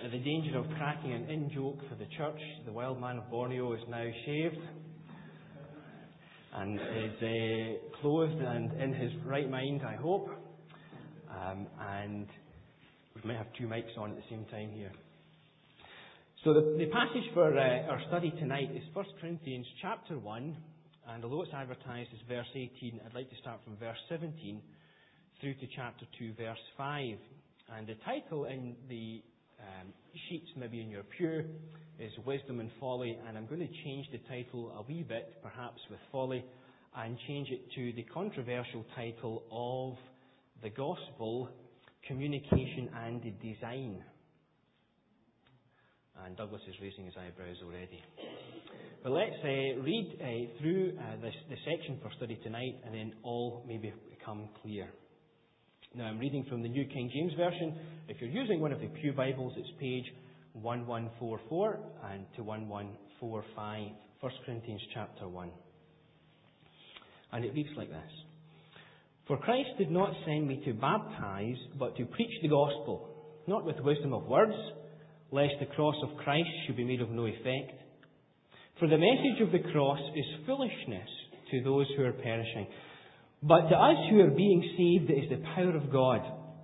At the danger of cracking an in-joke for the church, the wild man of Borneo is now shaved and is clothed and in his right mind, I hope. And we might have two mics on at the same time here. So the passage for our study tonight is 1 Corinthians chapter 1, and although it's advertised as verse 18, I'd like to start from verse 17 through to chapter 2, verse 5. And the title in the sheets, maybe in your pew, is Wisdom and Folly, and I'm going to change the title a wee bit, perhaps with folly, and change it to the controversial title of The Gospel, Communication and Design. And Douglas is raising his eyebrows already. But let's read through the section for study tonight, and then all may become clear. Now, I'm reading from the New King James Version. If you're using one of the Pew Bibles, it's page 1144 and to 1145, 1 Corinthians chapter 1. And it reads like this. For Christ did not send me to baptize, but to preach the gospel, not with wisdom of words, lest the cross of Christ should be made of no effect. For the message of the cross is foolishness to those who are perishing, but to us who are being saved it is the power of God.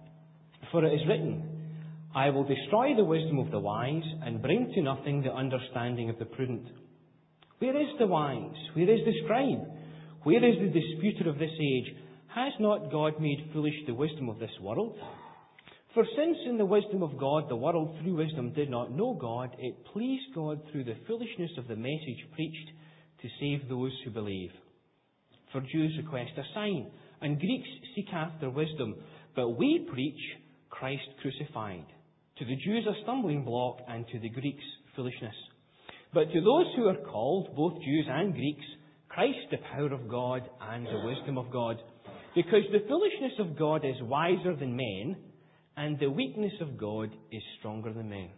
For it is written, I will destroy the wisdom of the wise and bring to nothing the understanding of the prudent. Where is the wise? Where is the scribe? Where is the disputer of this age? Has not God made foolish the wisdom of this world? For since in the wisdom of God the world through wisdom did not know God, it pleased God through the foolishness of the message preached to save those who believe. For Jews request a sign, and Greeks seek after wisdom, but we preach Christ crucified. To the Jews a stumbling block, and to the Greeks foolishness. But to those who are called, both Jews and Greeks, Christ the power of God and the wisdom of God. Because the foolishness of God is wiser than men, and the weakness of God is stronger than men.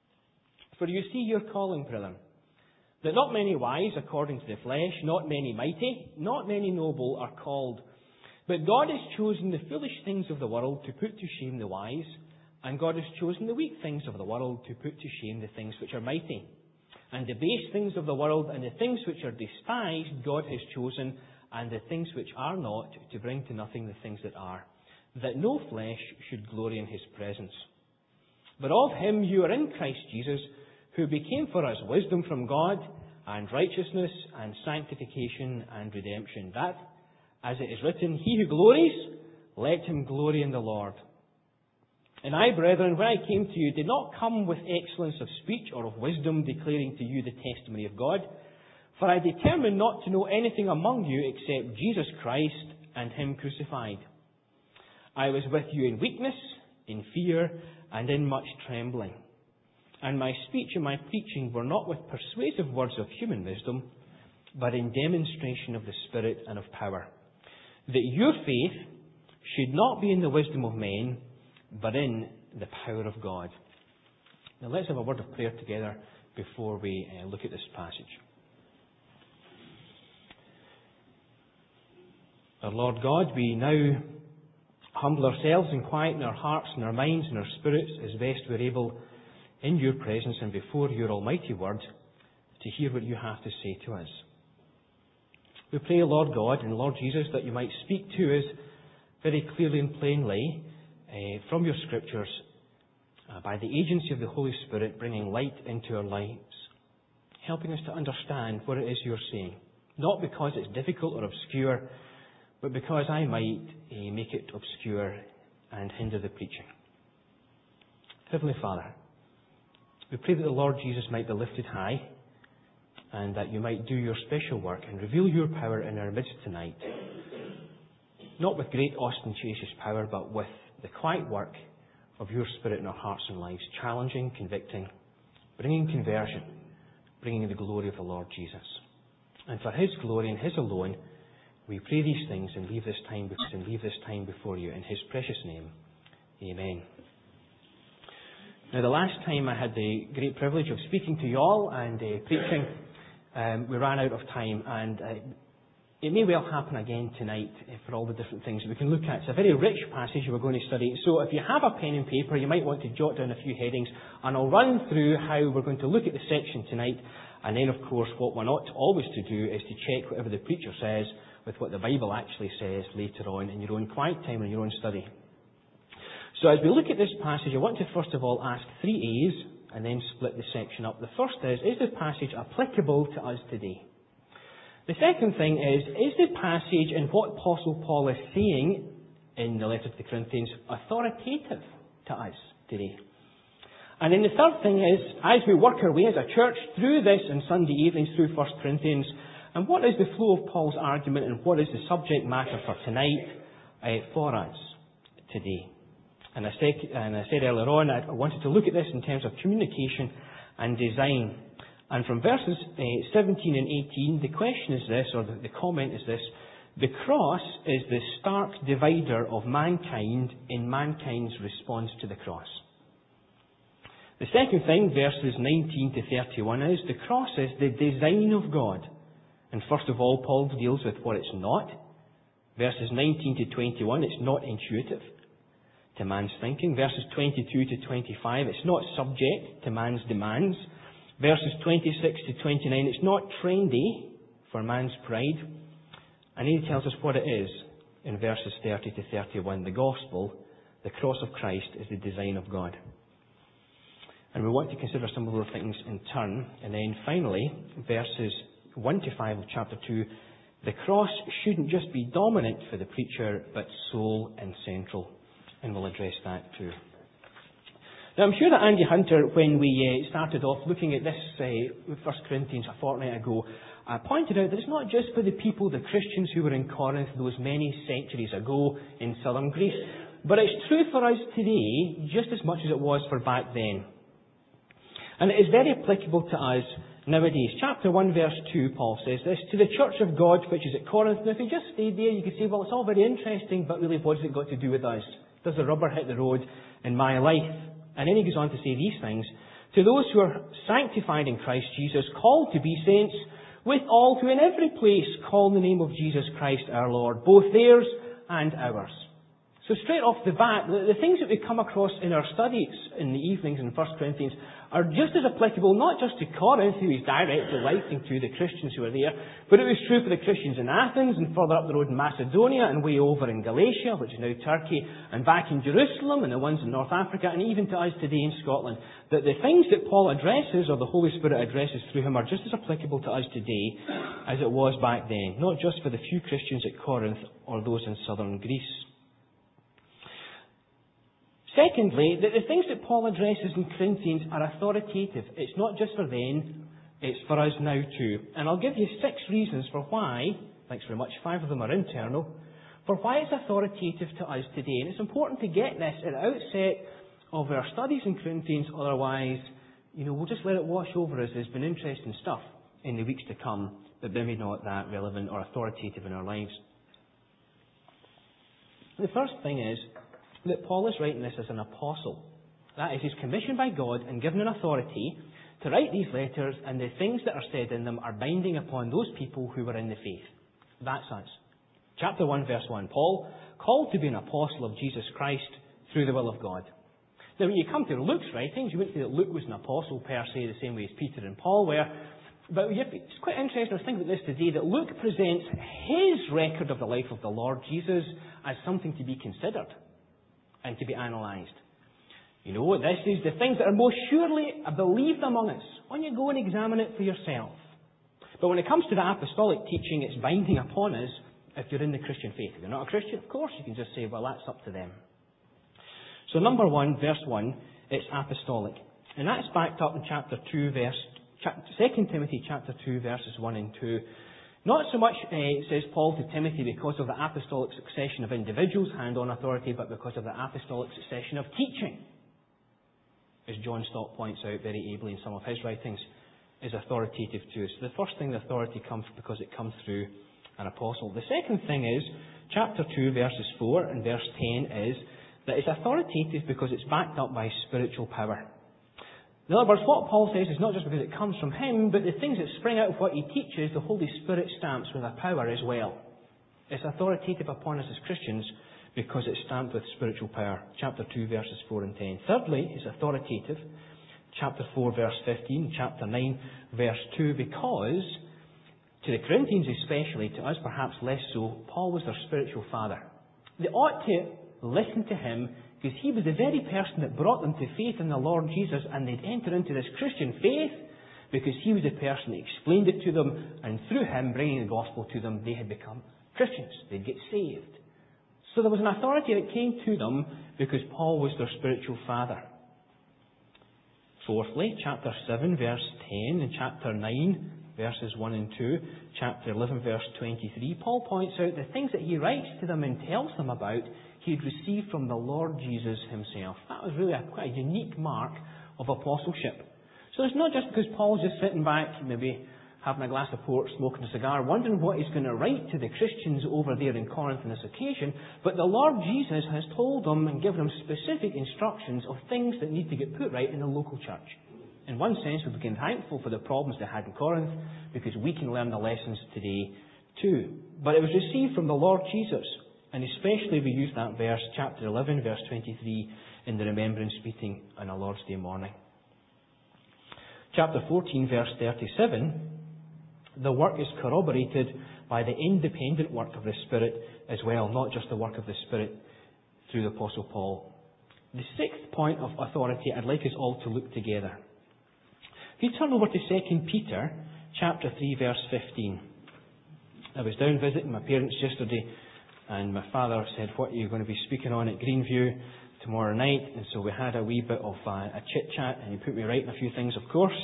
For you see your calling, brethren, that not many wise according to the flesh, not many mighty, not many noble are called. But God has chosen the foolish things of the world to put to shame the wise, and God has chosen the weak things of the world to put to shame the things which are mighty. And the base things of the world and the things which are despised God has chosen, and the things which are not, to bring to nothing the things that are, that no flesh should glory in his presence. But of him you are in Christ Jesus, who became for us wisdom from God, and righteousness, and sanctification, and redemption. That, as it is written, he who glories, let him glory in the Lord. And I, brethren, when I came to you, did not come with excellence of speech or of wisdom, declaring to you the testimony of God. For I determined not to know anything among you except Jesus Christ and him crucified. I was with you in weakness, in fear, and in much trembling. And my speech and my preaching were not with persuasive words of human wisdom, but in demonstration of the Spirit and of power, that your faith should not be in the wisdom of men, but in the power of God. Now let's have a word of prayer together before we look at this passage. Our Lord God, we now humble ourselves and quieten our hearts and our minds and our spirits as best we're able in your presence and before your almighty word to hear what you have to say to us. We pray, Lord God and Lord Jesus, that you might speak to us very clearly and plainly from your scriptures by the agency of the Holy Spirit, bringing light into our lives, helping us to understand what it is you're saying, not because it's difficult or obscure, but because I might make it obscure and hinder the preaching. Heavenly Father, we pray that the Lord Jesus might be lifted high and that you might do your special work and reveal your power in our midst tonight. Not with great ostentatious power, but with the quiet work of your Spirit in our hearts and lives, challenging, convicting, bringing conversion, bringing the glory of the Lord Jesus. And for his glory and his alone, we pray these things and leave this time before you in his precious name. Amen. Now, the last time I had the great privilege of speaking to you all and preaching, we ran out of time, and it may well happen again tonight for all the different things that we can look at. It's a very rich passage we're going to study. So if you have a pen and paper, you might want to jot down a few headings, and I'll run through how we're going to look at the section tonight. And then, of course, what we're not always to do is to check whatever the preacher says with what the Bible actually says later on in your own quiet time and your own study. So as we look at this passage, I want to first of all ask 3 A's and then split the section up. The first is the passage applicable to us today? The second thing is the passage and what Apostle Paul is saying in the letter to the Corinthians authoritative to us today? And then the third thing is, as we work our way as a church through this on Sunday evenings through 1 Corinthians, and what is the flow of Paul's argument and what is the subject matter for tonight for us today? And I said earlier on, I wanted to look at this in terms of communication and design. And from verses 17 and 18, the question is this, or the comment is this: the cross is the stark divider of mankind in mankind's response to the cross. The second thing, verses 19 to 31, is the cross is the design of God. And first of all, Paul deals with what it's not. Verses 19 to 21, it's not intuitive to man's thinking. Verses 22 to 25, it's not subject to man's demands. Verses 26 to 29, it's not trendy for man's pride. And he tells us what it is in verses 30 to 31. The gospel, the cross of Christ, is the design of God. And we want to consider some of those things in turn. And then finally, verses 1 to 5 of chapter 2, the cross shouldn't just be dominant for the preacher, but sole and central. And we'll address that too. Now, I'm sure that Andy Hunter, when we started off looking at this 1 Corinthians a fortnight ago, pointed out that it's not just for the people, the Christians who were in Corinth those many centuries ago in southern Greece, but it's true for us today just as much as it was for back then. And it is very applicable to us nowadays. Chapter 1, verse 2, Paul says this: to the church of God which is at Corinth. Now, if you just stayed there, you could say, well, it's all very interesting, but really, what has it got to do with us? Does the rubber hit the road in my life? And then he goes on to say these things: to those who are sanctified in Christ Jesus, called to be saints, with all who in every place call the name of Jesus Christ our Lord, both theirs and ours. So straight off the bat, the things that we come across in our studies in the evenings in 1 Corinthians are just as applicable, not just to Corinth, who he's directly writing to, the Christians who are there, but it was true for the Christians in Athens and further up the road in Macedonia and way over in Galatia, which is now Turkey, and back in Jerusalem and the ones in North Africa, and even to us today in Scotland. That the things that Paul addresses, or the Holy Spirit addresses through him, are just as applicable to us today as it was back then, not just for the few Christians at Corinth or those in southern Greece. Secondly, that the things that Paul addresses in Corinthians are authoritative. It's not just for then, it's for us now too. And I'll give you 6 reasons for why, thanks very much, 5 of them are internal, for why it's authoritative to us today. And it's important to get this at the outset of our studies in Corinthians, otherwise, we'll just let it wash over us. There's been interesting stuff in the weeks to come, but maybe not that relevant or authoritative in our lives. The first thing is that Paul is writing this as an apostle. That is, he's commissioned by God and given an authority to write these letters, and the things that are said in them are binding upon those people who were in the faith. That's us. Chapter 1, verse 1, Paul, called to be an apostle of Jesus Christ through the will of God. Now, when you come to Luke's writings, you wouldn't say that Luke was an apostle per se, the same way as Peter and Paul were. But it's quite interesting to think about this today, that Luke presents his record of the life of the Lord Jesus as something to be considered and to be analysed. This is the things that are most surely believed among us. When you go and examine it for yourself. But when it comes to the apostolic teaching, it's binding upon us if you're in the Christian faith. If you're not a Christian, of course, you can just say, well, that's up to them. So number 1, verse 1, it's apostolic. And that's backed up in chapter 2, 2 Timothy chapter 2, verses 1 and 2. Not so much, says Paul to Timothy, because of the apostolic succession of individuals, hand-on authority, but because of the apostolic succession of teaching. As John Stott points out very ably in some of his writings, is authoritative to us. The first thing, the authority comes because it comes through an apostle. The second thing is, chapter 2, verses 4 and verse 10 is that it's authoritative because it's backed up by spiritual power. In other words, what Paul says is not just because it comes from him, but the things that spring out of what he teaches, the Holy Spirit stamps with a power as well. It's authoritative upon us as Christians because it's stamped with spiritual power. Chapter 2, verses 4 and 10. Thirdly, it's authoritative. Chapter 4, verse 15. Chapter 9, verse 2. Because, to the Corinthians especially, to us perhaps less so, Paul was their spiritual father. They ought to listen to him because he was the very person that brought them to faith in the Lord Jesus, and they'd enter into this Christian faith because he was the person that explained it to them, and through him bringing the gospel to them, they had become Christians. They'd get saved. So there was an authority that came to them because Paul was their spiritual father. Fourthly, chapter 7, verse 10, and chapter 9, verses 1 and 2, chapter 11, verse 23, Paul points out the things that he writes to them and tells them about, he had received from the Lord Jesus himself. That was really quite a unique mark of apostleship. So it's not just because Paul's just sitting back, maybe having a glass of port, smoking a cigar, wondering what he's going to write to the Christians over there in Corinth on this occasion, but the Lord Jesus has told them and given them specific instructions of things that need to get put right in the local church. In one sense, we became thankful for the problems they had in Corinth, because we can learn the lessons today too. But it was received from the Lord Jesus, and especially we use that verse, chapter 11, verse 23, in the remembrance meeting on a Lord's Day morning. Chapter 14, verse 37, the work is corroborated by the independent work of the Spirit as well, not just the work of the Spirit through the Apostle Paul. The sixth point of authority I'd like us all to look together. If you turn over to 2 Peter, chapter 3, verse 15. I was down visiting my parents yesterday, and my father said, what are you going to be speaking on at Greenview tomorrow night? And so we had a wee bit of a chit-chat, and he put me right in a few things, of course.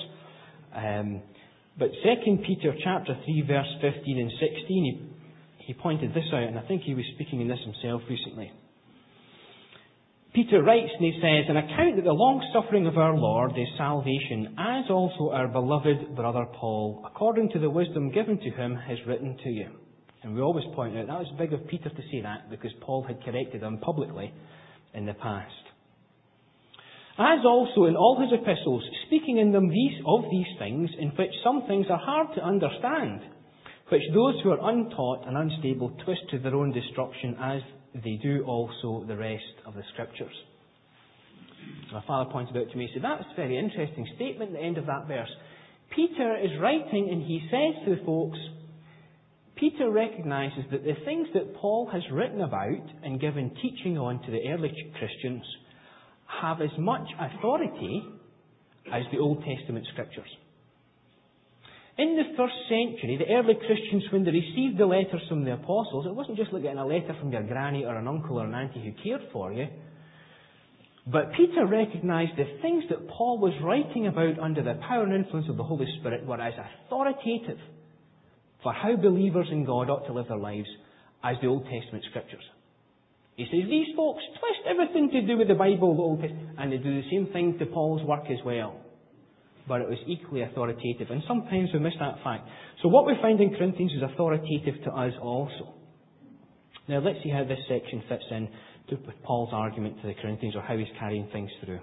But 2 Peter chapter 3, verse 15 and 16, he pointed this out, and I think he was speaking in this himself recently. Peter writes and he says, "An account that the long-suffering of our Lord is salvation, as also our beloved brother Paul, according to the wisdom given to him, has written to you." And we always point out, that was big of Peter to say that, because Paul had corrected him publicly in the past. As also in all his epistles, speaking in them of these things, in which some things are hard to understand, which those who are untaught and unstable twist to their own destruction, as they do also the rest of the Scriptures. My father pointed out to me, he said, that's a very interesting statement at the end of that verse. Peter is writing and he says to the folks, Peter recognises that the things that Paul has written about and given teaching on to the early Christians have as much authority as the Old Testament Scriptures. In the first century, the early Christians, when they received the letters from the apostles, it wasn't just like getting a letter from your granny or an uncle or an auntie who cared for you. But Peter recognised the things that Paul was writing about under the power and influence of the Holy Spirit were as authoritative for how believers in God ought to live their lives as the Old Testament Scriptures. He says, these folks twist everything to do with the Bible, the Old Testament, and they do the same thing to Paul's work as well. But it was equally authoritative, and sometimes we miss that fact. So what we find in Corinthians is authoritative to us also. Now let's see how this section fits in with Paul's argument to the Corinthians, or how he's carrying things through.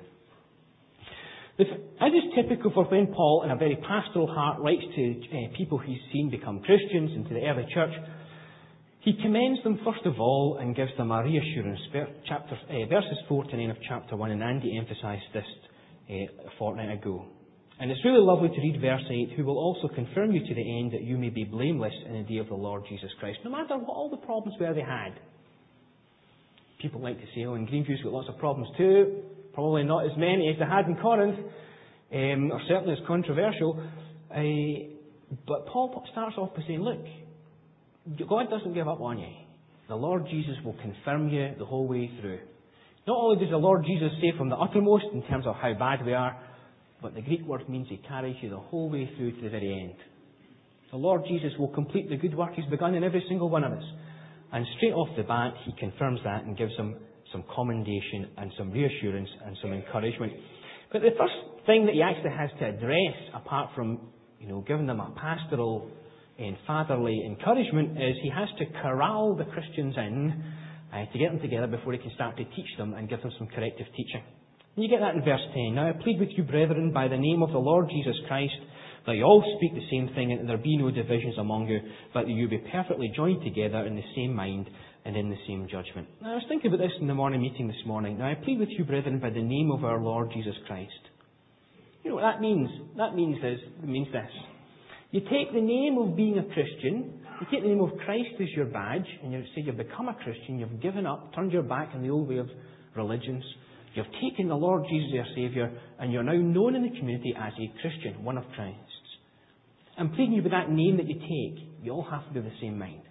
As is typical for when Paul, in a very pastoral heart, writes to people he's seen become Christians and to the early church, he commends them first of all and gives them a reassurance. Verses 4 to 9 of chapter 1, and Andy emphasised this a fortnight ago. And it's really lovely to read verse 8, who will also confirm you to the end that you may be blameless in the day of the Lord Jesus Christ. No matter what all the problems were they had. People like to say, oh, in Greenview's got lots of problems too. Probably not as many as they had in Corinth, or certainly as controversial. But Paul starts off by saying, look, God doesn't give up on you. The Lord Jesus will confirm you the whole way through. Not only does the Lord Jesus say from the uttermost in terms of how bad we are, but the Greek word means He carries you the whole way through to the very end. The Lord Jesus will complete the good work He's begun in every single one of us. And straight off the bat, He confirms that and gives them some commendation and some reassurance and some encouragement. But the first thing that He actually has to address, apart from giving them a pastoral and fatherly encouragement, is He has to corral the Christians in to get them together before He can start to teach them and give them some corrective teaching. And you get that in verse 10. Now I plead with you, brethren, by the name of the Lord Jesus Christ, that you all speak the same thing, and that there be no divisions among you, but that you be perfectly joined together in the same mind and in the same judgment. Now I was thinking about this in the morning meeting this morning. Now I plead with you, brethren, by the name of our Lord Jesus Christ. You know what that means? It means this. You take the name of being a Christian, you take the name of Christ as your badge, and you say you've become a Christian, you've given up, turned your back on the old way of religions, you've taken the Lord Jesus as your Saviour, and you're now known in the community as a Christian, one of Christ's. I'm pleading you with that name that you take, you all have to be of the same mind.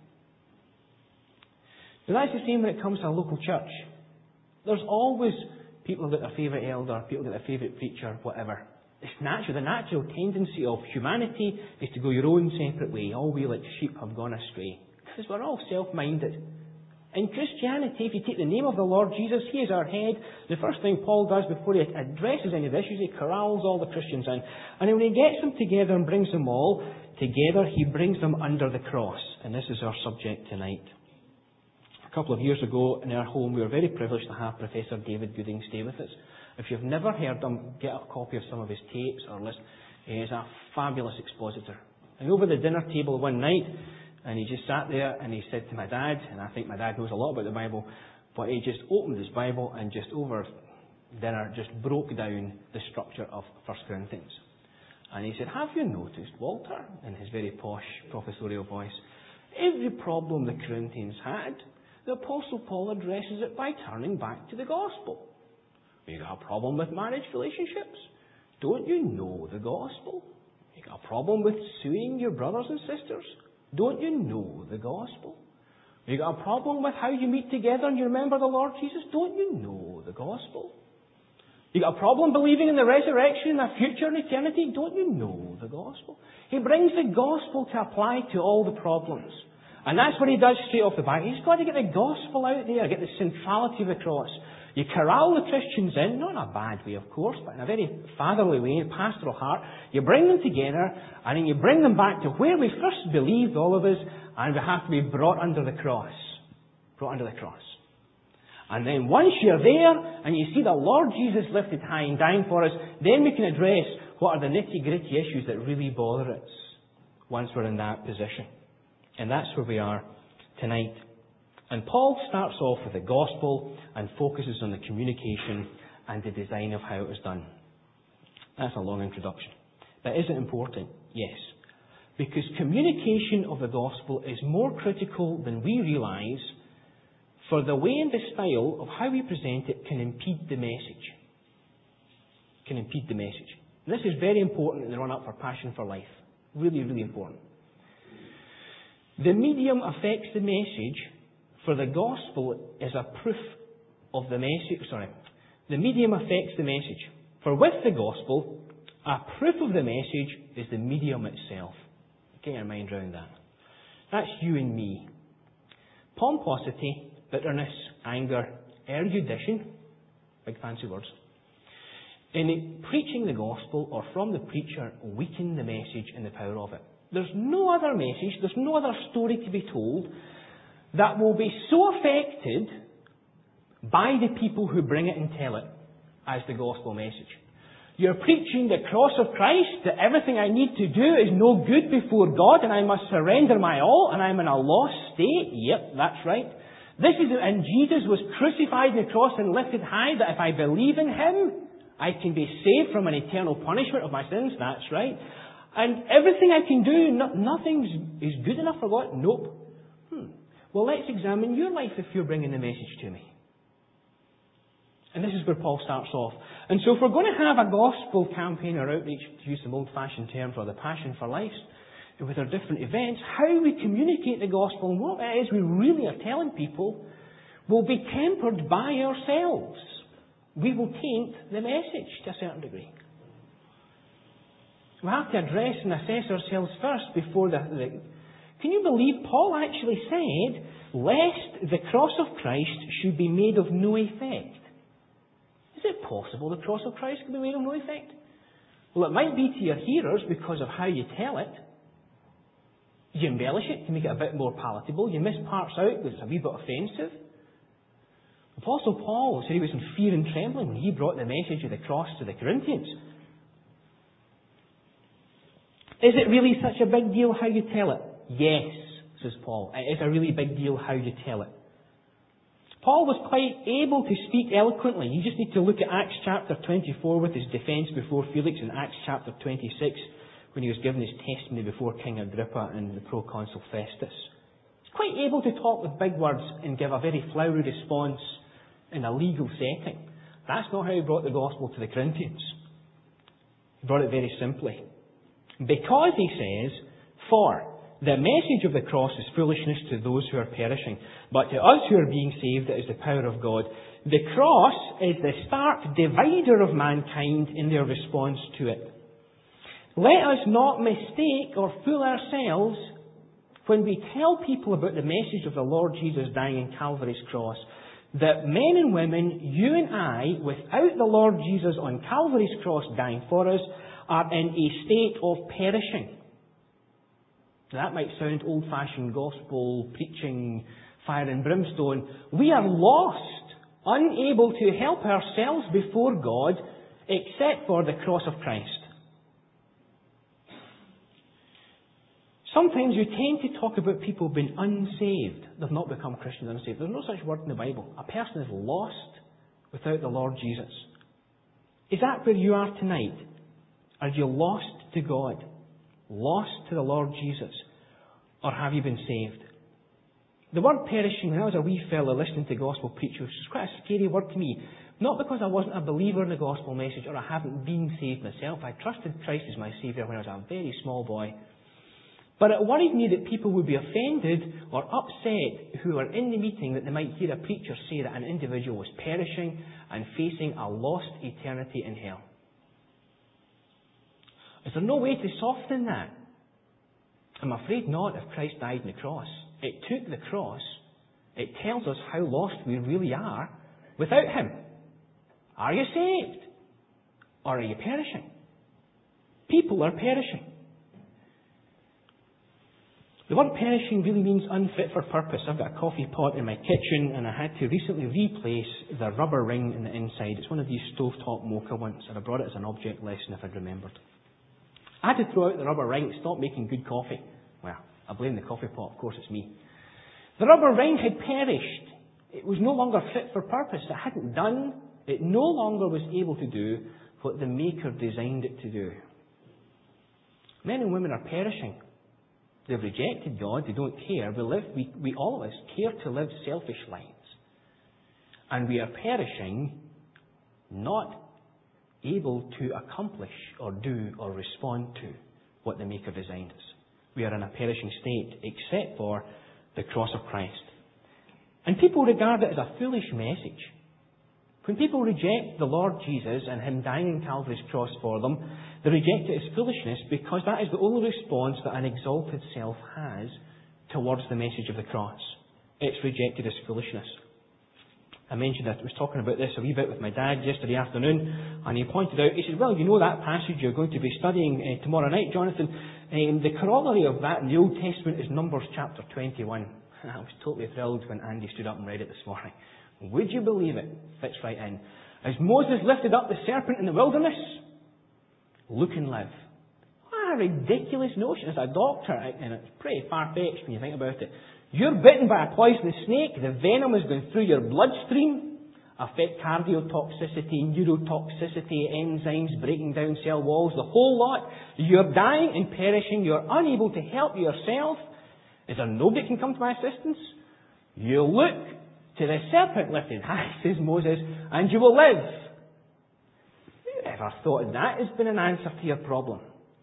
Now that's the same when it comes to a local church. There's always people who've got their favourite elder, people who've got their favourite preacher, whatever. It's natural. The natural tendency of humanity is to go your own separate way. All we like sheep have gone astray. Because we're all self-minded. In Christianity, if you take the name of the Lord Jesus, He is our head. The first thing Paul does before he addresses any of the issues, he corrals all the Christians in. And when he gets them together and brings them all together, he brings them under the cross. And this is our subject tonight. A couple of years ago in our home, we were very privileged to have Professor David Gooding stay with us. If you've never heard him, get a copy of some of his tapes or list. He is a fabulous expositor. And over the dinner table one night, and he just sat there and he said to my dad, and I think my dad knows a lot about the Bible, but he just opened his Bible and just over dinner just broke down the structure of 1 Corinthians. And he said, have you noticed, Walter, in his very posh professorial voice, every problem the Corinthians had, the Apostle Paul addresses it by turning back to the gospel. You got a problem with marriage relationships? Don't you know the gospel? You got a problem with suing your brothers and sisters? Don't you know the gospel? You got a problem with how you meet together and you remember the Lord Jesus? Don't you know the gospel? You got a problem believing in the resurrection and a future in eternity? Don't you know the gospel? He brings the gospel to apply to all the problems. And that's what he does straight off the bat. He's got to get the gospel out there, get the centrality of the cross. You corral the Christians in, not in a bad way, of course, but in a very fatherly way, a pastoral heart. You bring them together, and then you bring them back to where we first believed, all of us, and we have to be brought under the cross. Brought under the cross. And then once you're there, and you see the Lord Jesus lifted high and dying for us, then we can address what are the nitty-gritty issues that really bother us once we're in that position. And that's where we are tonight. And Paul starts off with the gospel and focuses on the communication and the design of how it was done. That's a long introduction. But is it important? Yes. Because communication of the gospel is more critical than we realise, for the way and the style of how we present it can impede the message. Can impede the message. And this is very important in the run-up for Passion for Life. Really, really important. The medium affects the message, for the gospel is a proof of the message. The medium affects the message. For with the gospel, a proof of the message is the medium itself. Get your mind around that. That's you and me. Pomposity, bitterness, anger, erudition, big fancy words, in preaching the gospel or from the preacher weaken the message and the power of it. There's no other message, there's no other story to be told that will be so affected by the people who bring it and tell it as the gospel message. You're preaching the cross of Christ, that everything I need to do is no good before God and I must surrender my all and I'm in a lost state. Yep, that's right. And Jesus was crucified on the cross and lifted high, that if I believe in Him, I can be saved from an eternal punishment of my sins. That's right. And everything I can do, nothing is good enough for God. Nope. Well, let's examine your life if you're bringing the message to me. And this is where Paul starts off. And so if we're going to have a gospel campaign or outreach, to use some old-fashioned term for the Passion for Life, with our different events, how we communicate the gospel and what it is we really are telling people will be tempered by ourselves. We will taint the message to a certain degree. We have to address and assess ourselves first before Can you believe Paul actually said, lest the cross of Christ should be made of no effect? Is it possible the cross of Christ can be made of no effect? Well, it might be to your hearers because of how you tell it. You embellish it to make it a bit more palatable. You miss parts out because it's a wee bit offensive. Apostle Paul said he was in fear and trembling when he brought the message of the cross to the Corinthians. Is it really such a big deal how you tell it? Yes, says Paul. It is a really big deal how you tell it. Paul was quite able to speak eloquently. You just need to look at Acts chapter 24 with his defence before Felix, and Acts chapter 26 when he was given his testimony before King Agrippa and the proconsul Festus. He's quite able to talk with big words and give a very flowery response in a legal setting. That's not how he brought the gospel to the Corinthians. He brought it very simply. Because, he says, for the message of the cross is foolishness to those who are perishing, but to us who are being saved it is the power of God. The cross is the stark divider of mankind in their response to it. Let us not mistake or fool ourselves when we tell people about the message of the Lord Jesus dying on Calvary's cross, that men and women, you and I, without the Lord Jesus on Calvary's cross dying for us, are in a state of perishing. Now, that might sound old-fashioned gospel preaching, fire and brimstone. We are lost, unable to help ourselves before God except for the cross of Christ. Sometimes you tend to talk about people being unsaved. They've not become Christians unsaved. There's no such word in the Bible. A person is lost without the Lord Jesus. Is that where you are tonight? Are you lost to God? Lost to the Lord Jesus? Or have you been saved? The word perishing, when I was a wee fella listening to gospel preachers, was quite a scary word to me. Not because I wasn't a believer in the gospel message or I haven't been saved myself. I trusted Christ as my Saviour when I was a very small boy. But it worried me that people would be offended or upset who were in the meeting that they might hear a preacher say that an individual was perishing and facing a lost eternity in hell. Is there no way to soften that? I'm afraid not if Christ died on the cross. It took the cross. It tells us how lost we really are without Him. Are you saved? Or are you perishing? People are perishing. The word perishing really means unfit for purpose. I've got a coffee pot in my kitchen and I had to recently replace the rubber ring in the inside. It's one of these stovetop mocha ones, and I brought it as an object lesson if I'd remembered. I had to throw out the rubber ring. It stopped making good coffee. Well, I blame the coffee pot. Of course, it's me. The rubber ring had perished. It was no longer fit for purpose. It no longer was able to do what the Maker designed it to do. Men and women are perishing. They've rejected God. They don't care. We all of us care to live selfish lives. And we are perishing, not able to accomplish or do or respond to what the Maker designed us. We are in a perishing state, except for the cross of Christ. And people regard it as a foolish message. When people reject the Lord Jesus and Him dying on Calvary's cross for them, they reject it as foolishness because that is the only response that an exalted self has towards the message of the cross. It's rejected as foolishness. I mentioned that I was talking about this a wee bit with my dad yesterday afternoon, and he pointed out, he said, well, you know that passage you're going to be studying tomorrow night, Jonathan, the corollary of that in the Old Testament is Numbers chapter 21. I was totally thrilled when Andy stood up and read it this morning. Would you believe it? Fits right in. As Moses lifted up the serpent in the wilderness, look and live. What a ridiculous notion. As a doctor, and it's pretty far-fetched when you think about it. You're bitten by a poisonous snake, the venom is going through your bloodstream, affect cardiotoxicity, neurotoxicity, enzymes, breaking down cell walls, the whole lot. You're dying and perishing, you're unable to help yourself. Is there nobody that can come to my assistance? You look to the serpent lifted high, says Moses, and you will live. Who ever thought that has been an answer to your problem?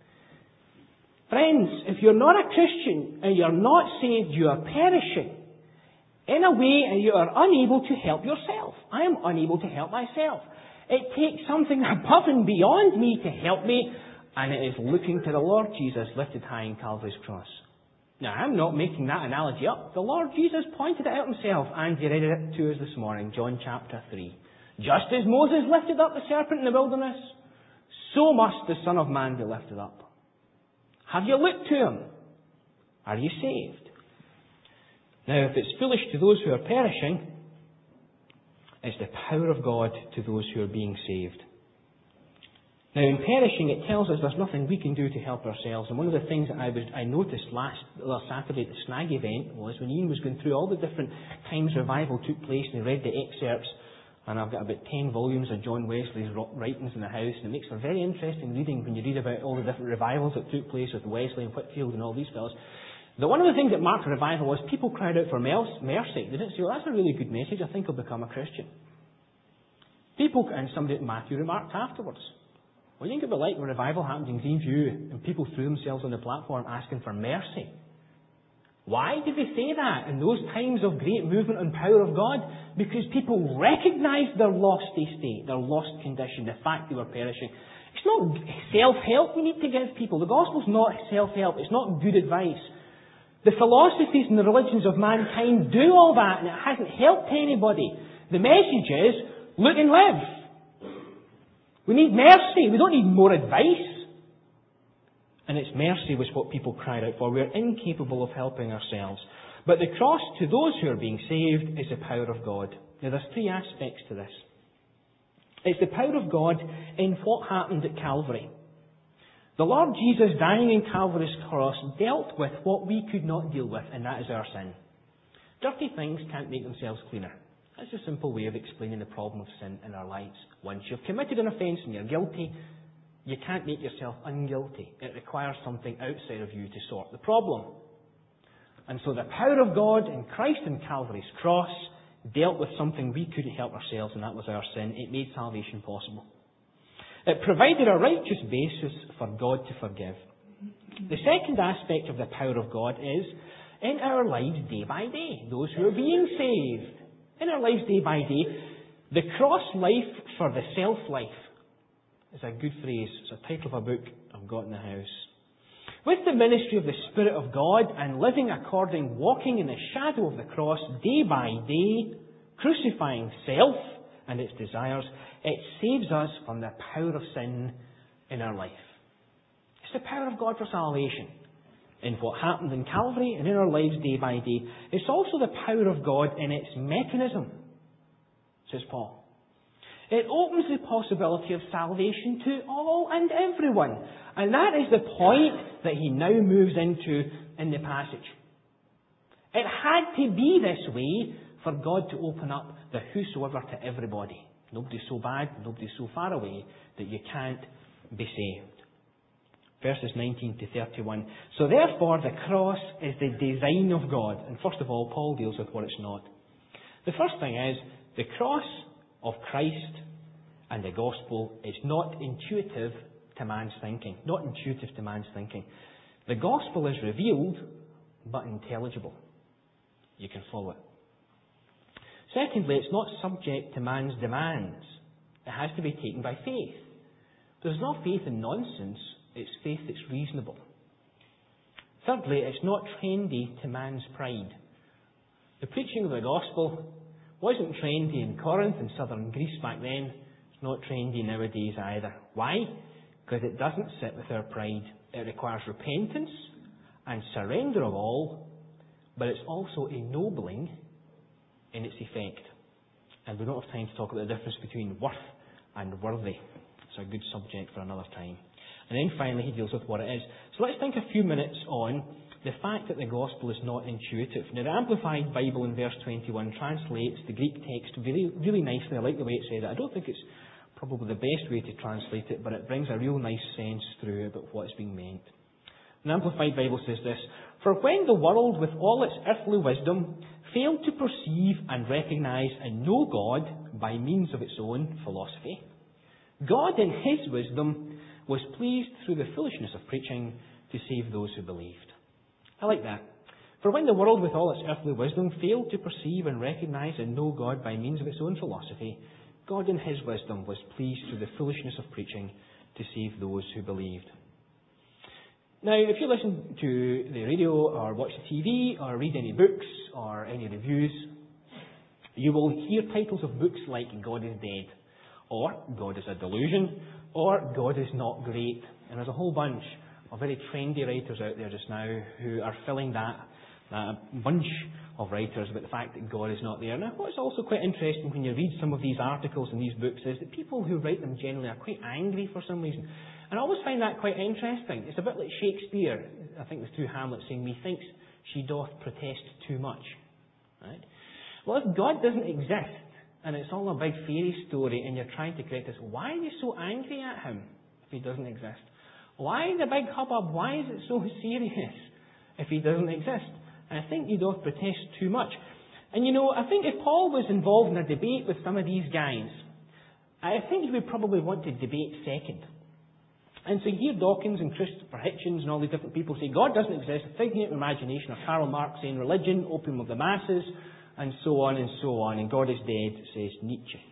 Friends, if you're not a Christian and you're not saved, you are perishing in a way and you are unable to help yourself. I am unable to help myself. It takes something above and beyond me to help me, and it is looking to the Lord Jesus lifted high in Calvary's cross. Now, I'm not making that analogy up. The Lord Jesus pointed it out Himself, and He read it to us this morning, John chapter 3. Just as Moses lifted up the serpent in the wilderness, so must the Son of Man be lifted up. Have you looked to Him? Are you saved? Now, if it's foolish to those who are perishing, is the power of God to those who are being saved. Now, in perishing, it tells us there's nothing we can do to help ourselves. And one of the things that I noticed last Saturday at the Snag event was when Ian was going through all the different times revival took place and he read the excerpts, and I've got about 10 volumes of John Wesley's writings in the house, and it makes for very interesting reading when you read about all the different revivals that took place with Wesley and Whitefield and all these fellows. One of the things that marked the revival was people cried out for mercy. They didn't say, well, that's a really good message, I think I'll become a Christian. And somebody at Matthew remarked afterwards, well, you think it would be like when revival happened in Greenview and people threw themselves on the platform asking for mercy. Why did they say that in those times of great movement and power of God? Because people recognised their lost estate, their lost condition, the fact they were perishing. It's not self-help we need to give people. The gospel's not self-help. It's not good advice. The philosophies and the religions of mankind do all that, and it hasn't helped anybody. The message is, look and live. We need mercy. We don't need more advice. And it's mercy was what people cried out for. We're incapable of helping ourselves. But the cross, to those who are being saved, is the power of God. Now, there's three aspects to this. It's the power of God in what happened at Calvary. The Lord Jesus dying on Calvary's cross dealt with what we could not deal with, and that is our sin. Dirty things can't make themselves cleaner. That's a simple way of explaining the problem of sin in our lives. Once you've committed an offence and you're guilty, you can't make yourself unguilty. It requires something outside of you to sort the problem. And so the power of God in Christ and Calvary's cross dealt with something we couldn't help ourselves, and that was our sin. It made salvation possible. It provided a righteous basis for God to forgive. The second aspect of the power of God is in our lives day by day, those who are being saved. In our lives day by day, the cross life for the self life is a good phrase. It's a title of a book I've got in the house. With the ministry of the Spirit of God and walking in the shadow of the cross day by day, crucifying self and its desires, it saves us from the power of sin in our life. It's the power of God for salvation in what happened in Calvary and in our lives day by day. It's also the power of God in its mechanism, says Paul. It opens the possibility of salvation to all and everyone. And that is the point that he now moves into in the passage. It had to be this way for God to open up the whosoever to everybody. Nobody's so bad, nobody's so far away that you can't be saved. Verses 19 to 31. So therefore the cross is the design of God. And first of all, Paul deals with what it's not. The first thing is, the cross of Christ and the gospel is not intuitive to man's thinking. Not intuitive to man's thinking. The gospel is revealed, but intelligible. You can follow it. Secondly, it's not subject to man's demands. It has to be taken by faith. There's no faith in nonsense. It's faith that's reasonable. Thirdly, it's not trendy to man's pride. The preaching of the gospel wasn't trendy in Corinth and southern Greece back then. It's not trendy nowadays either. Why? Because it doesn't sit with our pride. It requires repentance and surrender of all, but it's also ennobling in its effect. And we don't have time to talk about the difference between worth and worthy. It's a good subject for another time. And then finally he deals with what it is. So let's think a few minutes on the fact that the gospel is not intuitive. Now the Amplified Bible in verse 21 translates the Greek text really, really nicely. I like the way it said it. I don't think it's probably the best way to translate it, but it brings a real nice sense through about what's being meant. The Amplified Bible says this: For when the world with all its earthly wisdom failed to perceive and recognise and know God by means of its own philosophy, God in His wisdom was pleased through the foolishness of preaching to save those who believed. I like that. For when the world with all its earthly wisdom failed to perceive and recognise and know God by means of its own philosophy, God in His wisdom was pleased through the foolishness of preaching to save those who believed. Now, if you listen to the radio or watch the TV or read any books or any reviews, you will hear titles of books like God is Dead, or God is a Delusion, or God is Not Great. And there's a whole bunch of very trendy writers out there just now who are filling that a bunch of writers about the fact that God is not there. Now, what's also quite interesting when you read some of these articles in these books is that people who write them generally are quite angry for some reason. And I always find that quite interesting. It's a bit like Shakespeare, I think it was through Hamlet, saying, "Methinks she doth protest too much." Right? Well, if God doesn't exist, and it's all a big fairy story, and you're trying to correct us, why are you so angry at him if he doesn't exist? Why the big hubbub? Why is it so serious if he doesn't exist? And I think you doth protest too much. And I think if Paul was involved in a debate with some of these guys, I think he would probably want to debate second. And so you hear Dawkins and Christopher Hitchens and all these different people say God doesn't exist, a figment of imagination, or Karl Marx saying religion, opium of the masses, and so on and so on, and God is dead, says Nietzsche.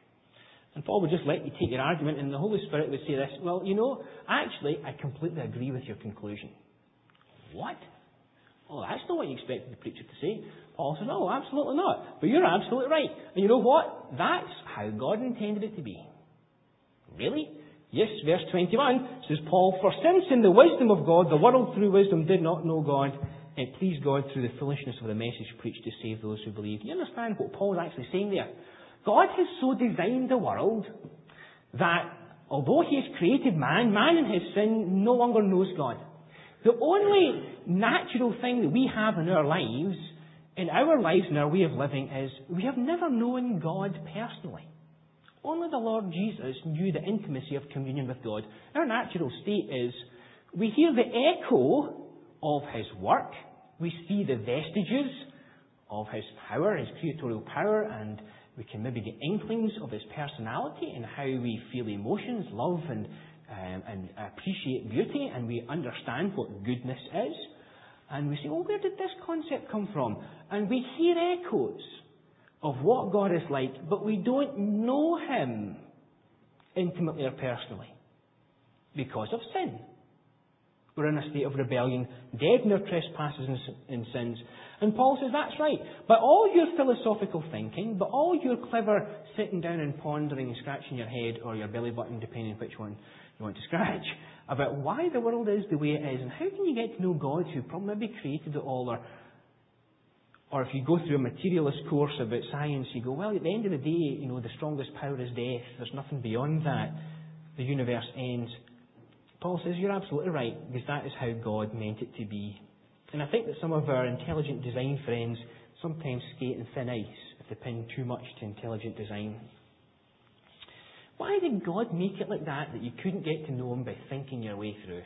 And Paul would just let you take your argument, and the Holy Spirit would say this, well, actually, I completely agree with your conclusion. What? Oh, that's not what you expected the preacher to say. Paul says, no, absolutely not. But you're absolutely right. And you know what? That's how God intended it to be. Really? Yes, verse 21 says, Paul, for since in the wisdom of God, the world through wisdom did not know God, it pleased God through the foolishness of the message preached to save those who believe. You understand what Paul is actually saying there? God has so designed the world that although He has created man in his sin no longer knows God. The only natural thing that we have in our lives, and our way of living, is we have never known God personally. Only the Lord Jesus knew the intimacy of communion with God. Our natural state is we hear the echo of His work, we see the vestiges of His power, His creatorial power, and we can maybe get inklings of His personality and how we feel emotions, love and appreciate beauty, and we understand what goodness is. And we say, well, where did this concept come from? And we hear echoes of what God is like, but we don't know Him intimately or personally because of sin. We're in a state of rebellion, dead in our trespasses and sins. And Paul says, that's right. But all your philosophical thinking, but all your clever sitting down and pondering and scratching your head or your belly button, depending on which one you want to scratch, about why the world is the way it is and how can you get to know God who probably maybe created it all, or if you go through a materialist course about science, you go, well, at the end of the day, the strongest power is death. There's nothing beyond that. The universe ends. Paul says, you're absolutely right, because that is how God meant it to be. And I think that some of our intelligent design friends sometimes skate in thin ice if they pin too much to intelligent design. Why did God make it like that you couldn't get to know Him by thinking your way through?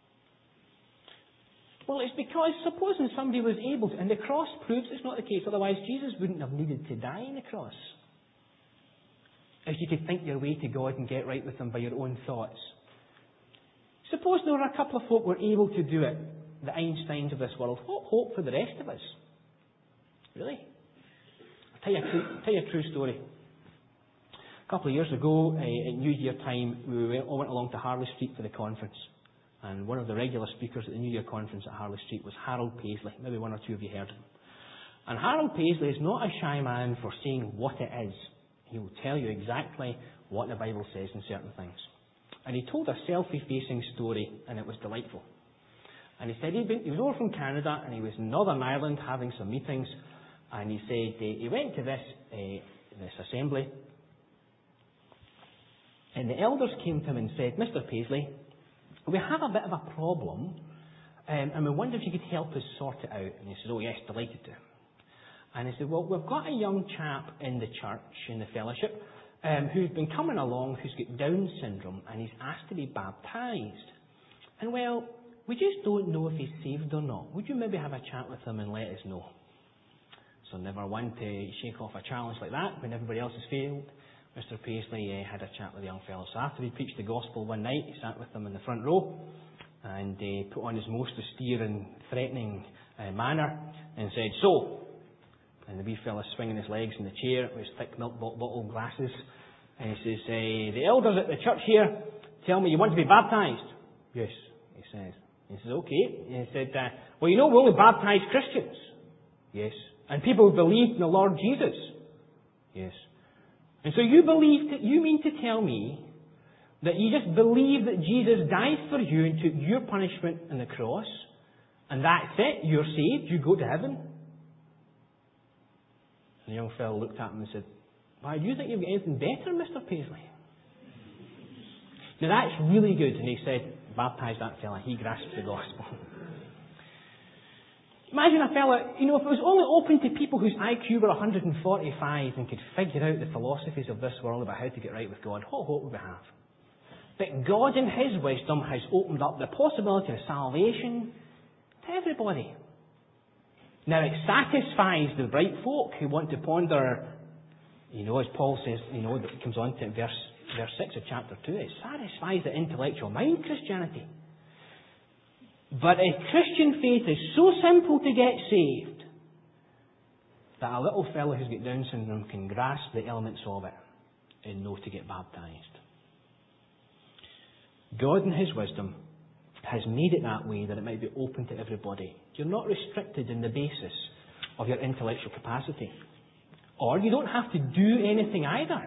Well, it's because supposing somebody was able to, and the cross proves it's not the case, otherwise Jesus wouldn't have needed to die on the cross. If you could think your way to God and get right with Him by your own thoughts. Suppose there were a couple of folk who were able to do it, the Einsteins of this world. What hope for the rest of us? Really? I'll tell you a true story. A couple of years ago, at New Year time, we all went along to Harley Street for the conference. And one of the regular speakers at the New Year conference at Harley Street was Harold Paisley. Maybe one or two of you heard of him. And Harold Paisley is not a shy man for saying what it is. He will tell you exactly what the Bible says in certain things. And he told a selfie-facing story, and it was delightful. And he said he was over from Canada, and he was in Northern Ireland having some meetings, and he said he went to this assembly, and the elders came to him and said, Mr. Paisley, we have a bit of a problem, and we wonder if you could help us sort it out. And he said, oh yes, delighted to. And he said, well, we've got a young chap in the church, in the fellowship, who's been coming along, who's got Down syndrome, and he's asked to be baptised. And well, we just don't know if he's saved or not. Would you maybe have a chat with him and let us know? So never one to shake off a challenge like that when everybody else has failed. Mr. Paisley had a chat with the young fellow. So after he preached the gospel one night, he sat with them in the front row and put on his most austere and threatening manner and said, so, and the wee fella swinging his legs in the chair with his thick milk bottle glasses, and he says, the elders at the church here tell me you want to be baptised. Yes, he says. He says, okay. And he said, well, we only baptise Christians. Yes. And people who believe in the Lord Jesus. Yes. And so you mean to tell me that you just believe that Jesus died for you and took your punishment on the cross, And that's it. You're saved. You go to heaven. And the young fellow looked at him and said, why, do you think you've got anything better, Mr. Paisley? Now that's really good. And he said, baptise that fella. He grasps the gospel. Imagine a fella, if it was only open to people whose IQ were 145 and could figure out the philosophies of this world about how to get right with God, what hope would we have? But God in His wisdom has opened up the possibility of salvation to everybody. Now it satisfies the bright folk who want to ponder, as Paul says, that comes on to verse 6 of chapter 2, it satisfies the intellectual mind, Christianity. But a Christian faith is so simple to get saved that a little fellow who's got Down syndrome can grasp the elements of it and know to get baptised. God in His wisdom has made it that way that it might be open to everybody. You're not restricted in the basis of your intellectual capacity. Or you don't have to do anything either.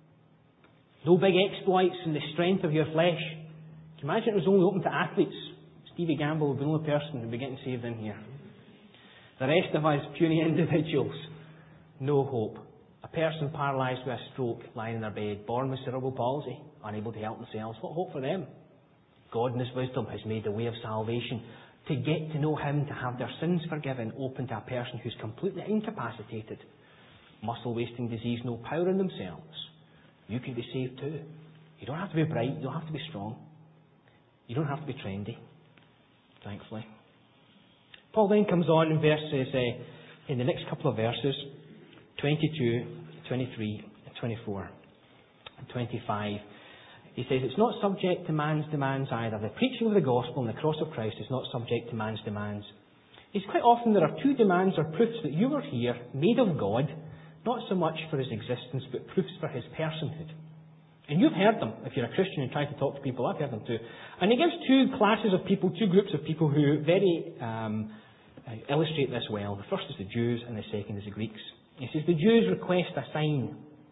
No big exploits in the strength of your flesh. Can you imagine it was only open to athletes? Stevie Gamble would be the only person who'd be getting saved in here. The rest of us, puny individuals, no hope. A person paralysed with a stroke, lying in their bed, born with cerebral palsy, unable to help themselves. What hope for them? God in His wisdom has made a way of salvation to get to know Him, to have their sins forgiven, open to a person who's completely incapacitated. Muscle-wasting disease, no power in themselves. You can be saved too. You don't have to be bright, you don't have to be strong. You don't have to be trendy. Thankfully. Paul then comes on in verses, in the next couple of verses, 22, 23, and 24, and 25. He says, it's not subject to man's demands either. The preaching of the gospel and the cross of Christ is not subject to man's demands. It's quite often there are two demands or proofs that you were here, made of God, not so much for His existence, but proofs for His personhood. And you've heard them. If you're a Christian and try to talk to people, I've heard them too. And he gives two classes of people, two groups of people who very illustrate this well. The first is the Jews and the second is the Greeks. He says the Jews request a sign.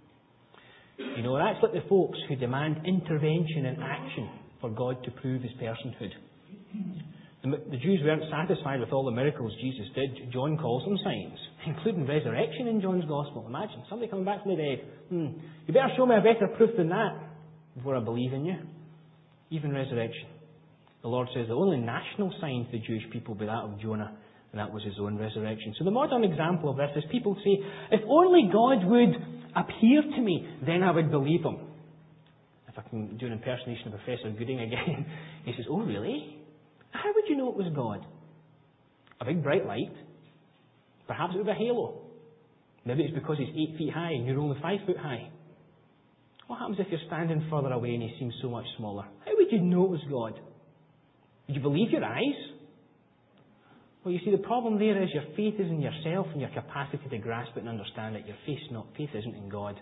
That's like the folks who demand intervention and action for God to prove His personhood. The Jews weren't satisfied with all the miracles Jesus did. John calls them signs, including resurrection in John's Gospel. Imagine, somebody coming back from the dead. You better show me a better proof than that before I believe in you. Even resurrection. The Lord says the only national sign for the Jewish people will be that of Jonah, and that was his own resurrection. So the modern example of this is people say, if only God would appear to me, then I would believe Him. If I can do an impersonation of Professor Gooding again, he says, oh really? How would you know it was God? A big bright light? Perhaps it would be a halo. Maybe it's because He's 8 feet high and you're only 5 foot high. What happens if you're standing further away and He seems so much smaller? How would you know it was God? Would you believe your eyes? Well, you see, the problem there is your faith is in yourself and your capacity to grasp it and understand it. Your faith isn't in God.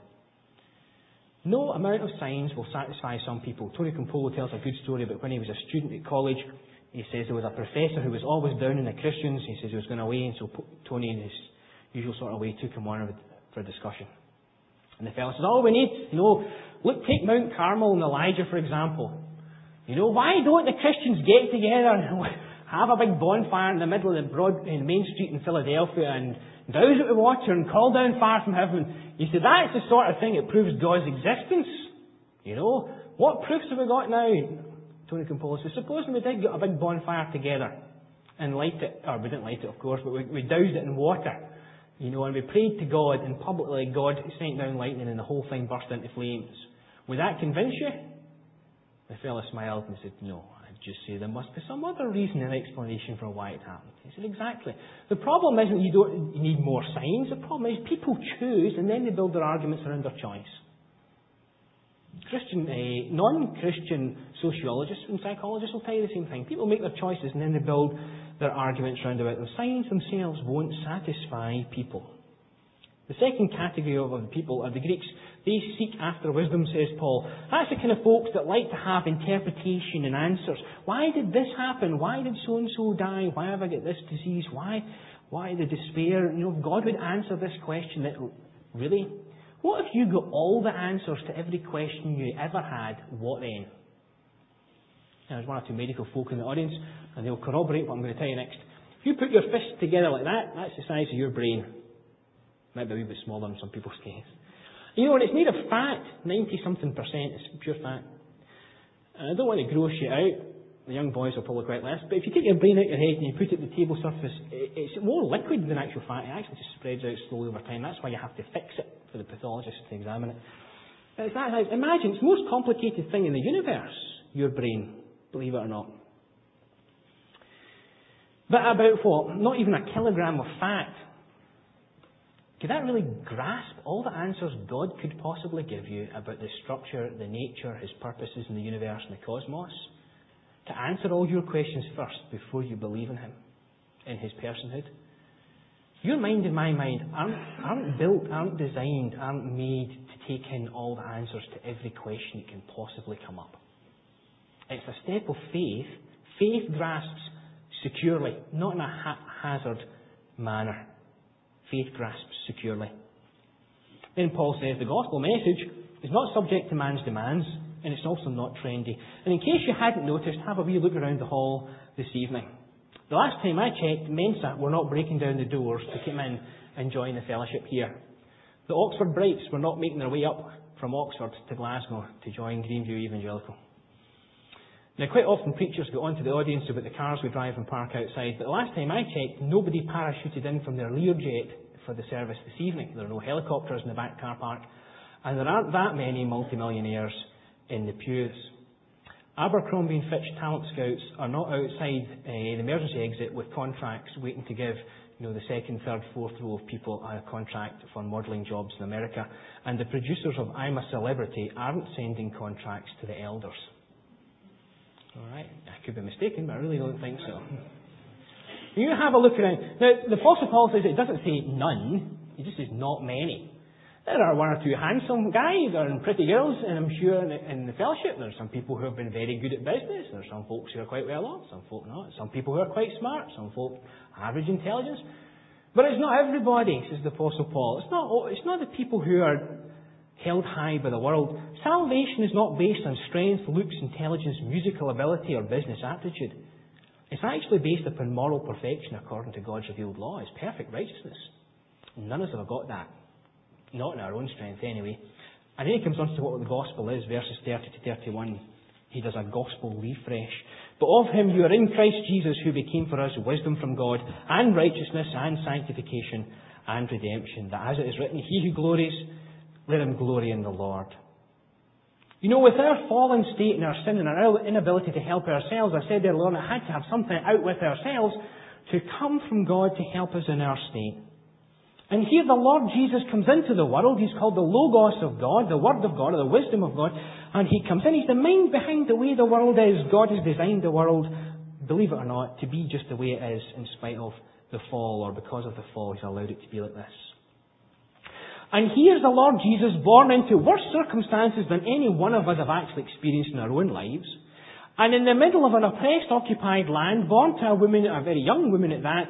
No amount of signs will satisfy some people. Tony Campolo tells a good story about when he was a student at college. He says there was a professor who was always down on the Christians. He says he was going away, and so Tony, in his usual sort of way, took him on for a discussion. And the fellow says, we need, look, take Mount Carmel and Elijah, for example. Why don't the Christians get together and have a big bonfire in the middle of the main street in Philadelphia and douse it with water and call down fire from heaven? He said, that's the sort of thing that proves God's existence. What proofs have we got now? Tony Campolo says, supposing we did get a big bonfire together and light it, or we didn't light it of course, but we doused it in water, and we prayed to God and publicly God sent down lightning and the whole thing burst into flames. Would that convince you? The fellow smiled and said, no, I'd just say there must be some other reason and explanation for why it happened. He said, exactly. The problem isn't you need more signs, the problem is people choose and then they build their arguments around their choice. Non-Christian sociologists and psychologists will tell you the same thing. People make their choices and then they build their arguments around about them. Signs themselves won't satisfy people. The second category of people are the Greeks. They seek after wisdom, says Paul. That's the kind of folks that like to have interpretation and answers. Why did this happen? Why did so-and-so die? Why have I got this disease? Why the despair? If God would answer this question, really? What if you got all the answers to every question you ever had? What then? And there's one or two medical folk in the audience, and they'll corroborate what I'm going to tell you next. If you put your fists together like that, that's the size of your brain. Might be a wee bit smaller in some people's case. You know, when it's made of fat, 90-something%, it's pure fat. And I don't want to gross you out. The young boys will probably quite less. But if you take your brain out your head and you put it at the table surface, it's more liquid than actual fat. It actually just spreads out slowly over time. That's why you have to fix it for the pathologist to examine it. It's that size. Imagine, it's the most complicated thing in the universe, your brain, believe it or not. But about what? Not even a kilogram of fat. Could that really grasp all the answers God could possibly give you about the structure, the nature, His purposes in the universe and the cosmos? To answer all your questions first before you believe in Him, in His personhood? Your mind and my mind aren't built, aren't designed, aren't made to take in all the answers to every question that can possibly come up. It's a step of faith. Faith grasps securely, not in a haphazard manner. Faith grasps securely. Then Paul says the gospel message is not subject to man's demands, and it's also not trendy. And in case you hadn't noticed, have a wee look around the hall this evening. The last time I checked, Mensa were not breaking down the doors to come in and join the fellowship here. The Oxford Brights were not making their way up from Oxford to Glasgow to join Greenview Evangelical. Now, quite often preachers go on to the audience about the cars we drive and park outside, but the last time I checked, nobody parachuted in from their Learjet for the service this evening. There are no helicopters in the back car park, and there aren't that many multimillionaires in the pews. Abercrombie and Fitch talent scouts are not outside the emergency exit with contracts waiting to give the second, third, fourth row of people a contract for modelling jobs in America. And the producers of I'm a Celebrity aren't sending contracts to the elders. Alright, I could be mistaken, but I really don't think so. You have a look around. Now, the Apostle Paul says it doesn't say none, it just says not many. There are one or two handsome guys and pretty girls, and I'm sure in the fellowship there are some people who have been very good at business. There are some folks who are quite well off, some folk not. Some people who are quite smart, some folk average intelligence. But it's not everybody, says the Apostle Paul. It's not the people who are held high by the world. Salvation is not based on strength, looks, intelligence, musical ability, or business aptitude. It's actually based upon moral perfection according to God's revealed law. It's perfect righteousness. None of us have got that. Not in our own strength, anyway. And then he comes on to what the gospel is, verses 30 to 31. He does a gospel refresh. But of Him you are in Christ Jesus, who became for us wisdom from God, and righteousness, and sanctification, and redemption. That as it is written, He who glories, let him glory in the Lord. With our fallen state and our sin and our inability to help ourselves, I said earlier on, it had to have something out with ourselves to come from God to help us in our state. And here the Lord Jesus comes into the world. He's called the Logos of God, the Word of God, or the Wisdom of God. And He comes in. He's the mind behind the way the world is. God has designed the world, believe it or not, to be just the way it is in spite of the fall, or because of the fall, He's allowed it to be like this. And here's the Lord Jesus born into worse circumstances than any one of us have actually experienced in our own lives. And in the middle of an oppressed, occupied land, born to a woman, a very young woman at that,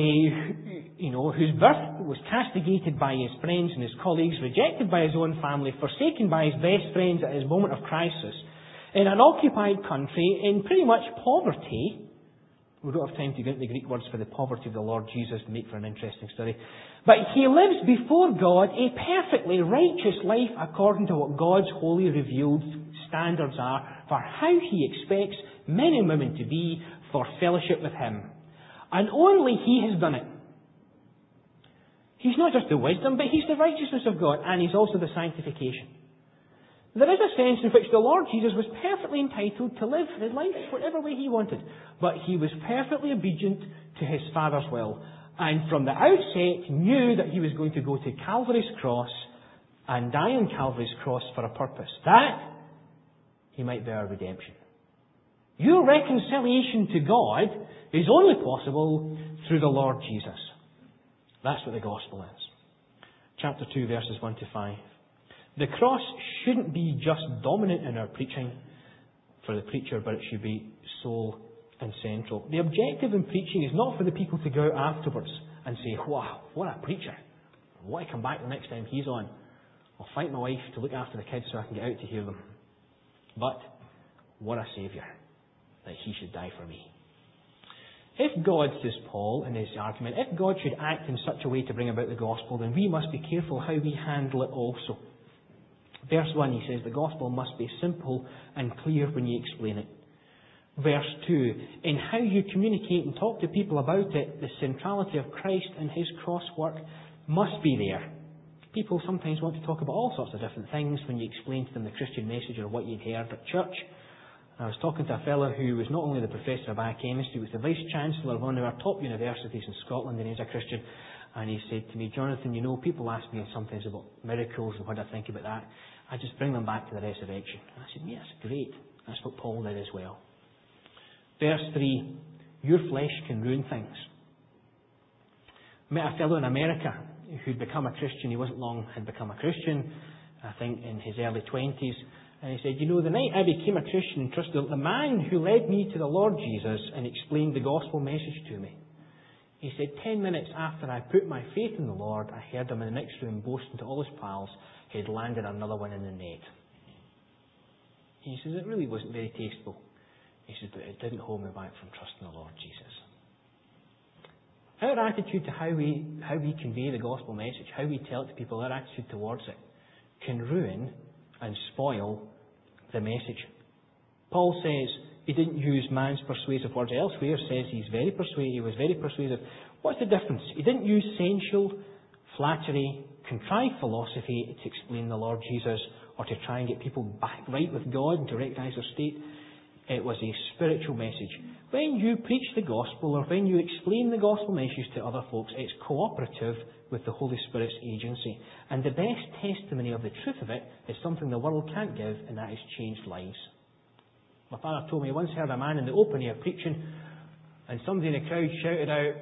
whose birth was castigated by his friends and his colleagues, rejected by his own family, forsaken by his best friends at his moment of crisis, in an occupied country, in pretty much poverty. We don't have time to get into the Greek words for the poverty of the Lord Jesus to make for an interesting study. But He lives before God a perfectly righteous life according to what God's holy revealed standards are for how He expects men and women to be for fellowship with Him. And only He has done it. He's not just the wisdom, but He's the righteousness of God, and He's also the sanctification. There is a sense in which the Lord Jesus was perfectly entitled to live His life whatever way He wanted. But He was perfectly obedient to His Father's will. And from the outset knew that He was going to go to Calvary's cross and die on Calvary's cross for a purpose. That He might bear redemption. Your reconciliation to God is only possible through the Lord Jesus. That's what the gospel is. Chapter 2, verses 1 to 5. The cross shouldn't be just dominant in our preaching for the preacher, but it should be sole and central. The objective in preaching is not for the people to go out afterwards and say, wow, what a preacher. I want to come back the next time he's on. I'll fight my wife to look after the kids so I can get out to hear them. But what a Saviour. that he should die for me. If God, says Paul in his argument, if God should act in such a way to bring about the gospel, then we must be careful how we handle it also. Verse 1, he says, the gospel must be simple and clear when you explain it. Verse 2, in how you communicate and talk to people about it, the centrality of Christ and his cross work must be there. People sometimes want to talk about all sorts of different things when you explain to them the Christian message or what you'd heard at church. I was talking to a fellow who was not only the professor of biochemistry, he was the vice-chancellor of one of our top universities in Scotland, and he's a Christian. And he said to me, Jonathan, you know, people ask me sometimes about miracles and what I think about that. I just bring them back to the resurrection. And I said, yeah, that's great. That's what Paul did as well. Verse 3, your flesh can ruin things. I met a fellow in America who'd become a Christian. He wasn't long had become a Christian, I think in his early 20s. And he said, you know, the night I became a Christian and trusted the man who led me to the Lord Jesus and explained the gospel message to me. He said, 10 minutes after I put my faith in the Lord, I heard him in the next room boasting to all his pals he had landed another one in the net. He says, it really wasn't very tasteful. He says, but it didn't hold me back from trusting the Lord Jesus. Our attitude to how we convey the gospel message, how we tell it to people, our attitude towards it, can ruin and spoil the message. Paul says he didn't use man's persuasive words. Elsewhere says he was very persuasive. What's the difference? He didn't use sensual, flattery, contrived philosophy to explain the Lord Jesus or to try and get people back right with God and to recognize their state. It was a spiritual message. When you preach the gospel or when you explain the gospel message to other folks, it's cooperative with the Holy Spirit's agency. And the best testimony of the truth of it is something the world can't give, and that is changed lives. My father told me he once heard a man in the open air preaching, and somebody in the crowd shouted out,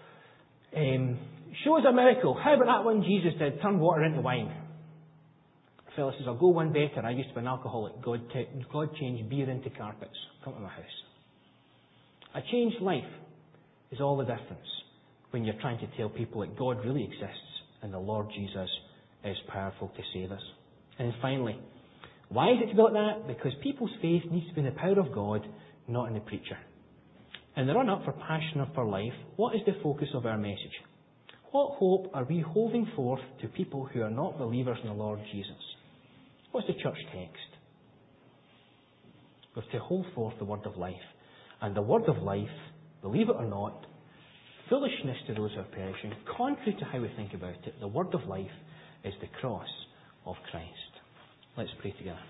show us a miracle. How about that one Jesus did, turn water into wine? The fellow says, I'll go one better. I used to be an alcoholic. God changed beer into carpets. Come to my house. A changed life is all the difference when you're trying to tell people that God really exists and the Lord Jesus is powerful to save us. And finally, why is it to be like that? Because people's faith needs to be in the power of God, not in the preacher. In the run-up for Passion for Life, what is the focus of our message? What hope are we holding forth to people who are not believers in the Lord Jesus? What's the church text? We're to hold forth the word of life. And the word of life, believe it or not, foolishness to those who are perishing, contrary to how we think about it, the word of life is the cross of Christ. Let's pray together.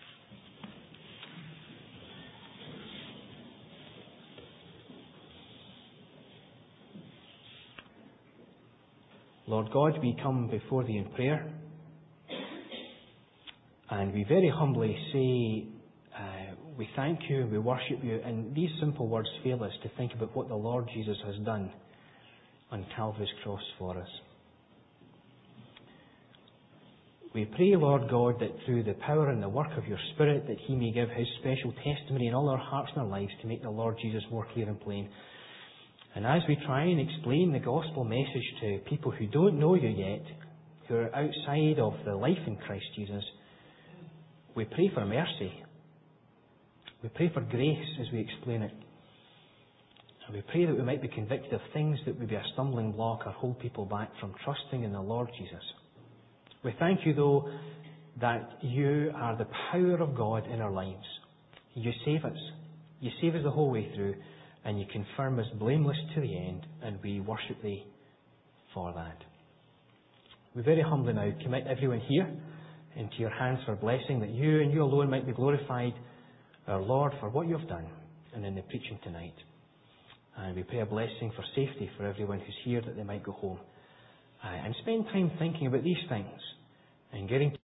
Lord God, we come before Thee in prayer, and we very humbly say, we thank You, we worship You, and these simple words fail us to think about what the Lord Jesus has done on Calvary's cross for us. We pray, Lord God, that through the power and the work of Your Spirit, that He may give His special testimony in all our hearts and our lives to make the Lord Jesus more clear and plain. And as we try and explain the gospel message to people who don't know You yet, who are outside of the life in Christ Jesus, we pray for mercy. We pray for grace as we explain it. And we pray that we might be convicted of things that would be a stumbling block or hold people back from trusting in the Lord Jesus. We thank You, though, that You are the power of God in our lives. You save us. You save us the whole way through, and You confirm us blameless to the end, and we worship Thee for that. We very humbly now commit everyone here into Your hands for blessing, that You and You alone might be glorified, our Lord, for what You have done, and in the preaching tonight. And we pray a blessing for safety for everyone who's here, that they might go home and spend time thinking about these things and getting